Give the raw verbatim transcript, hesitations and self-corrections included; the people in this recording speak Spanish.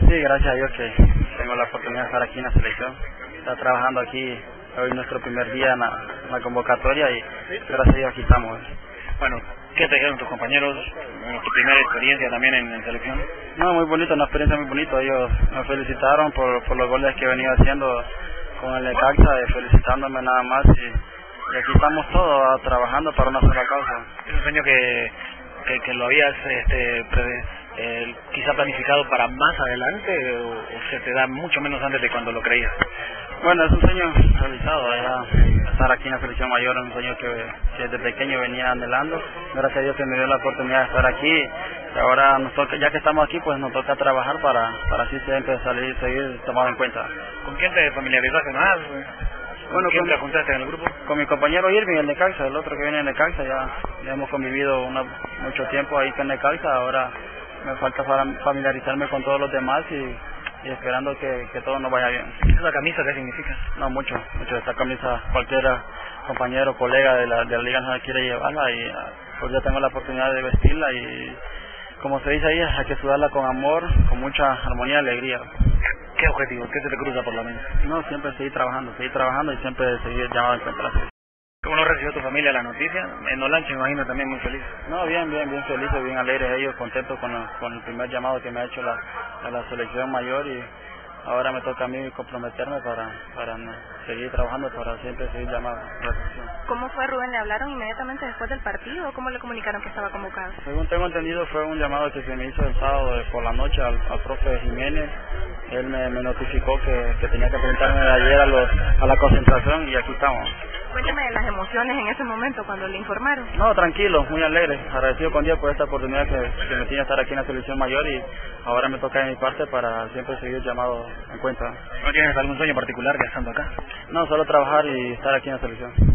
Sí, gracias a Dios que tengo la oportunidad de estar aquí en la selección. Está trabajando aquí, hoy nuestro primer día en la, en la convocatoria y gracias a Dios aquí estamos. Bueno, ¿qué te dijeron tus compañeros? Bueno, tu primera experiencia también en, en selección. No, muy bonito, una experiencia muy bonita. Ellos me felicitaron por, por los goles que he venido haciendo con el Necaxa, felicitándome nada más y, y aquí estamos todos ah, trabajando para una sola causa. Es un sueño que, que, que lo habías este, pre, eh, quizá planificado para más adelante o, o se te da mucho menos antes de cuando lo creías. Bueno, es un sueño realizado, ya estar aquí en la selección mayor es un sueño que, que desde pequeño venía anhelando. Gracias a Dios que me dio la oportunidad de estar aquí y ahora nos toca, ya que estamos aquí, pues nos toca trabajar para, para así siempre salir, seguir tomado en cuenta. ¿Con quién te familiarizaste más? Bueno, ¿Quién con, te juntaste en el grupo? Con mi compañero Irving, el Necaxa, el otro que viene en Necaxa, ya, ya hemos convivido una, mucho tiempo ahí con Necaxa, ahora me falta familiarizarme con todos los demás y, y esperando que, que todo nos vaya bien. ¿Y esa camisa qué significa? No, mucho, mucho. Esta camisa cualquiera compañero, colega de la, de la Liga Nacional quiere llevarla y pues ya tengo la oportunidad de vestirla y como se dice ahí, hay que sudarla con amor, con mucha armonía y alegría. ¿Qué objetivo? ¿Qué se te cruza por la mente? No, siempre seguir trabajando, seguir trabajando y siempre seguir llamado en cuenta. ¿Cómo no recibió tu familia la noticia? En Olancho me imagino también muy feliz. No, bien, bien, bien felices, bien alegres ellos, contentos con, la, con el primer llamado que me ha hecho la, a la selección mayor y ahora me toca a mí comprometerme para, para no, seguir trabajando, para siempre seguir llamado a la selección. ¿Cómo fue, Rubén? ¿Le hablaron inmediatamente después del partido o cómo le comunicaron que estaba convocado? Según tengo entendido fue un llamado que se me hizo el sábado de, por la noche al, al profe Jiménez. Él me, me notificó que, que tenía que presentarme ayer a, los, a la concentración y aquí estamos. Cuénteme de las emociones en ese momento cuando le informaron. No, tranquilo, muy alegre, agradecido con Dios por esta oportunidad que, que me tiene estar aquí en la selección mayor y ahora me toca de mi parte para siempre seguir llamado en cuenta. ¿No tienes algún sueño particular ya estando acá? No, solo trabajar y estar aquí en la selección.